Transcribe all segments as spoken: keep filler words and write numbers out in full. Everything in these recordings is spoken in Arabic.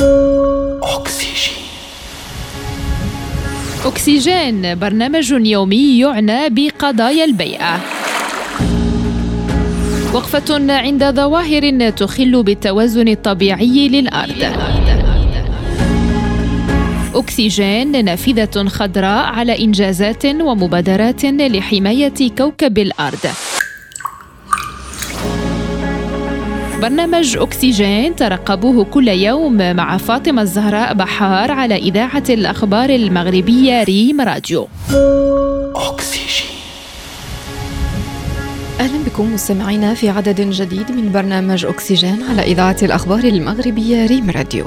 أكسجين. أكسجين برنامج يومي يعنى بقضايا البيئة. وقفة عند ظواهر تخل بالتوازن الطبيعي للأرض. أكسجين نافذة خضراء على إنجازات ومبادرات لحماية كوكب الأرض. برنامج أكسجين ترقبوه كل يوم مع فاطمة الزهراء بحار على إذاعة الأخبار المغربية ريم راديو. أكسجين. أهلا بكم مستمعينا في عدد جديد من برنامج أكسجين على إذاعة الأخبار المغربية ريم راديو.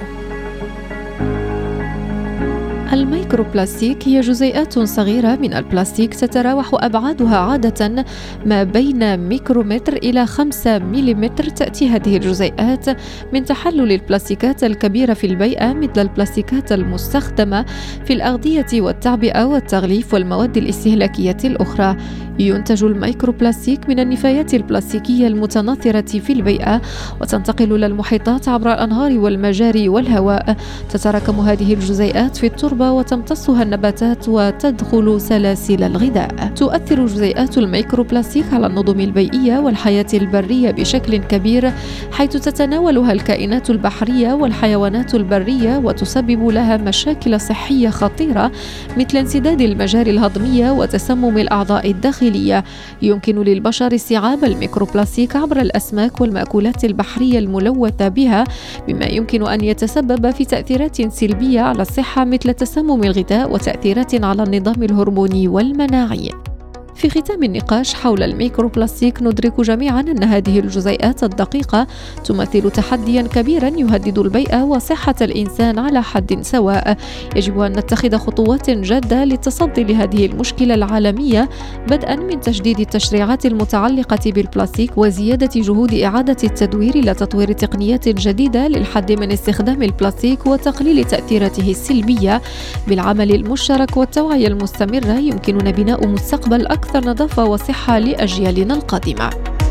الميكروبلاستيك هي جزيئات صغيرة من البلاستيك تتراوح أبعادها عادة ما بين ميكرومتر إلى خمسة مليمتر. تأتي هذه الجزيئات من تحلل البلاستيكات الكبيرة في البيئة مثل البلاستيكات المستخدمة في الأغذية والتعبئة والتغليف والمواد الاستهلاكية الأخرى. ينتج الميكروبلاستيك من النفايات البلاستيكية المتناثرة في البيئة وتنتقل للمحيطات عبر الأنهار والمجاري والهواء. تتراكم هذه الجزيئات في التربة وتمتصها النباتات وتدخل سلاسل الغذاء. تؤثر جزيئات الميكروبلاستيك على النظم البيئية والحياة البرية بشكل كبير، حيث تتناولها الكائنات البحرية والحيوانات البرية وتسبب لها مشاكل صحية خطيرة مثل انسداد المجاري الهضمية وتسمم الأعضاء الداخلية. يمكن للبشر استيعاب الميكروبلاستيك عبر الأسماك والمأكولات البحرية الملوثة بها، مما يمكن أن يتسبب في تأثيرات سلبية على الصحة مثل تسمم الغذاء وتأثيرات على النظام الهرموني والمناعي. في ختام النقاش حول الميكروبلاستيك ندرك جميعا أن هذه الجزيئات الدقيقة تمثل تحديا كبيرا يهدد البيئة وصحة الإنسان على حد سواء. يجب أن نتخذ خطوات جادة للتصدي لهذه المشكلة العالمية، بدءا من تجديد التشريعات المتعلقة بالبلاستيك وزيادة جهود إعادة التدوير إلى تطوير تقنيات جديدة للحد من استخدام البلاستيك وتقليل تأثيراته السلبية. بالعمل المشترك والتوعية المستمرة يمكننا بناء مستقبل أكثر أكثر نظافة وصحة لأجيالنا القادمة.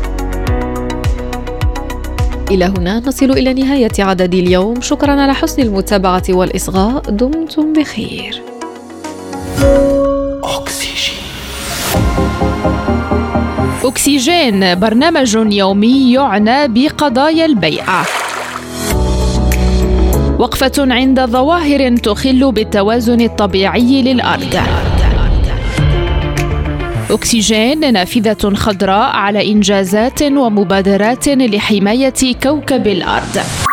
إلى هنا نصل إلى نهاية عدد اليوم. شكرا على حسن المتابعة والإصغاء. دمتم بخير. أكسجين. أكسجين برنامج يومي يعنى بقضايا البيئة. وقفة عند ظواهر تخل بالتوازن الطبيعي للأرض. أكسجين نافذة خضراء على إنجازات ومبادرات لحماية كوكب الأرض.